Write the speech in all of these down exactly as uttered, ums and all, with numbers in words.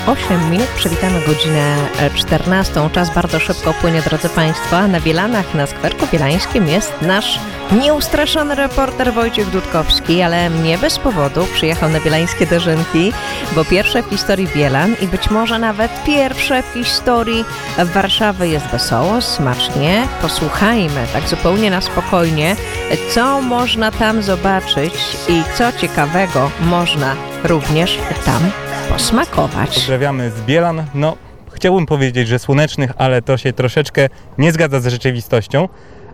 osiem minut, przywitamy godzinę czternastą. Czas bardzo szybko płynie, drodzy Państwo. Na Bielanach, na Skwerku Bielańskim jest nasz nieustraszony reporter Wojciech Dudkowski, ale nie bez powodu przyjechał na bielańskie dożynki, bo pierwsze w historii Bielan i być może nawet pierwsze w historii Warszawy jest wesoło, smacznie. Posłuchajmy tak zupełnie na spokojnie, co można tam zobaczyć i co ciekawego można również tam posmakować. Pozdrawiamy z Bielan. No, chciałbym powiedzieć, że słonecznych, ale to się troszeczkę nie zgadza z rzeczywistością,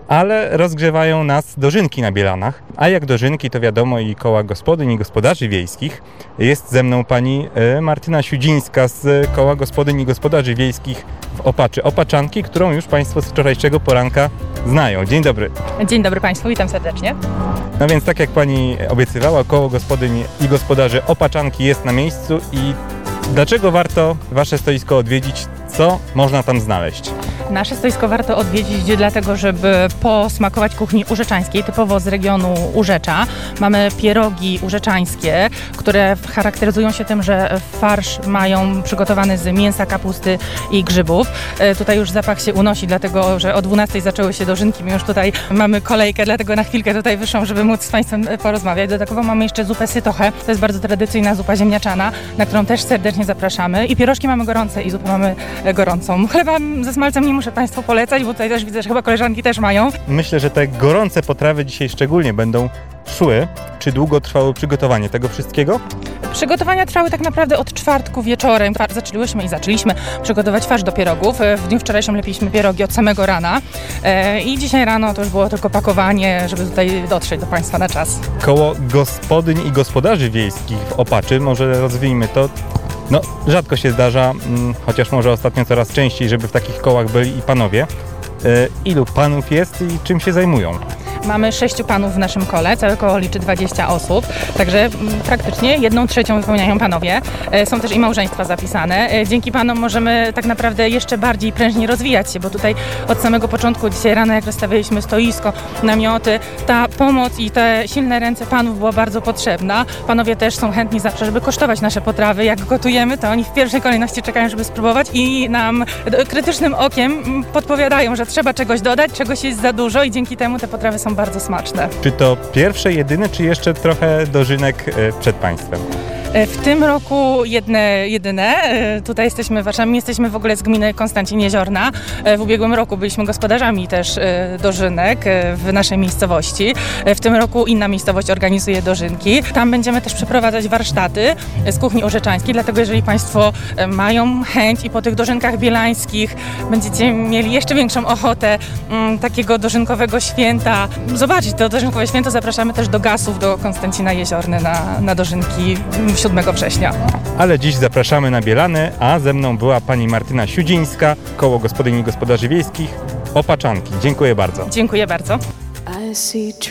ale rozgrzewają nas dożynki na Bielanach. A jak dożynki, to wiadomo i koła gospodyń i gospodarzy wiejskich. Jest ze mną pani Martyna Siudzińska z koła gospodyń i gospodarzy wiejskich w Opaczy Opaczanki, którą już Państwo z wczorajszego poranka znają. Dzień dobry. Dzień dobry Państwu, witam serdecznie. No więc tak jak pani obiecywała, koło gospodyń i gospodarzy Opaczanki jest na miejscu i dlaczego warto wasze stoisko odwiedzić? Co można tam znaleźć? Nasze stoisko warto odwiedzić dlatego, żeby posmakować kuchni urzeczańskiej, typowo z regionu Urzecza. Mamy pierogi urzeczańskie, które charakteryzują się tym, że farsz mają przygotowany z mięsa, kapusty i grzybów. Tutaj już zapach się unosi, dlatego że o dwunastej zaczęły się dożynki. My już tutaj mamy kolejkę, dlatego na chwilkę tutaj wyszłam, żeby móc z Państwem porozmawiać. Dodatkowo mamy jeszcze zupę sytochę. To jest bardzo tradycyjna zupa ziemniaczana, na którą też serdecznie zapraszamy. I pierożki mamy gorące i zupę mamy gorącą. Chleba ze smalcem nie muszę Państwu polecać, bo tutaj też widzę, że chyba koleżanki też mają. Myślę, że te gorące potrawy dzisiaj szczególnie będą szły. Czy długo trwało przygotowanie tego wszystkiego? Przygotowania trwały tak naprawdę od czwartku wieczorem. Zaczęliśmy i zaczęliśmy przygotować farsz do pierogów. W dniu wczorajszym lepiliśmy pierogi od samego rana i dzisiaj rano to już było tylko pakowanie, żeby tutaj dotrzeć do Państwa na czas. Koło gospodyń i gospodarzy wiejskich w Opaczy, może rozwijmy to. No, rzadko się zdarza, chociaż może ostatnio coraz częściej, żeby w takich kołach byli i panowie. Ilu panów jest i czym się zajmują? Mamy sześciu panów w naszym kole, całe koło liczy dwadzieścia osób, także praktycznie jedną trzecią wypełniają panowie. Są też i małżeństwa zapisane. Dzięki panom możemy tak naprawdę jeszcze bardziej prężnie rozwijać się, bo tutaj od samego początku, dzisiaj rano jak rozstawialiśmy stoisko, namioty, ta pomoc i te silne ręce panów była bardzo potrzebna. Panowie też są chętni zawsze, żeby kosztować nasze potrawy. Jak gotujemy, to oni w pierwszej kolejności czekają, żeby spróbować i nam krytycznym okiem podpowiadają, że trzeba czegoś dodać, czegoś jest za dużo i dzięki temu te potrawy są bardzo smaczne. Czy to pierwsze, jedyne, czy jeszcze trochę dożynek przed Państwem? W tym roku jedne, jedyne. Tutaj jesteśmy w Warszawie, jesteśmy w ogóle z gminy Konstancin Jeziorna. W ubiegłym roku byliśmy gospodarzami też dożynek w naszej miejscowości. W tym roku inna miejscowość organizuje dożynki. Tam będziemy też przeprowadzać warsztaty z kuchni urzeczańskiej, dlatego jeżeli Państwo mają chęć i po tych dożynkach bielańskich będziecie mieli jeszcze większą ochotę m, takiego dożynkowego święta zobaczyć to dożynkowe święto, zapraszamy też do Gasów, do Konstancina Jeziorny na, na dożynki siódmego września. Ale dziś zapraszamy na Bielany, a ze mną była pani Martyna Siudzińska, koło gospodyń i gospodarzy wiejskich Opaczanki. Dziękuję bardzo. Dziękuję bardzo.